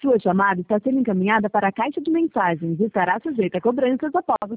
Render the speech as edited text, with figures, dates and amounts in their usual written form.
Sua chamada está sendo encaminhada para a caixa de mensagens e estará sujeita a cobranças após